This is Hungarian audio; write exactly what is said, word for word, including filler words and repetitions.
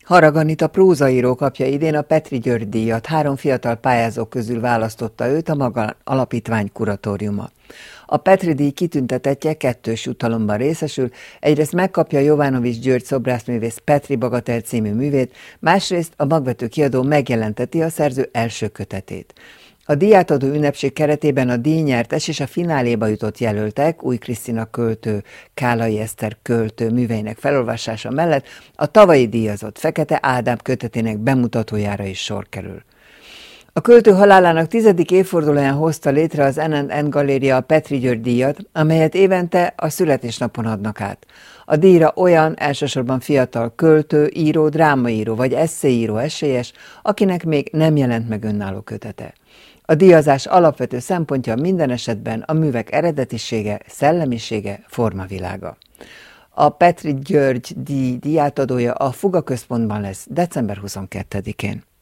Harag Anita prózaíró kapja idén a Petry György díjat, három fiatal pályázók közül választotta őt a maga alapítvány kuratóriuma. A Petry díj kitüntetettje kettős jutalomban részesül, egyrészt megkapja Jovanovics György szobrászművész Petry Bagatel című művét, másrészt a Magvető Kiadó megjelenteti a szerző első kötetét. A díjátadó ünnepség keretében a díjnyertes és a fináléba jutott jelöltek, Új Krisztina költő, Kálai Eszter költő műveinek felolvasása mellett a tavalyi díjazott Fekete Ádám kötetének bemutatójára is sor kerül. A költő halálának tizedik évfordulóján hozta létre az en end en Galéria a Petry György díjat, amelyet évente a születésnapon adnak át. A díjra olyan, elsősorban fiatal költő, író, drámaíró vagy esszéíró esélyes, akinek még nem jelent meg önálló kötete. A díjazás alapvető szempontja minden esetben a művek eredetisége, szellemisége, formavilága. A Petry György díj díjátadója a Fuga Központban lesz december huszonkettedikén.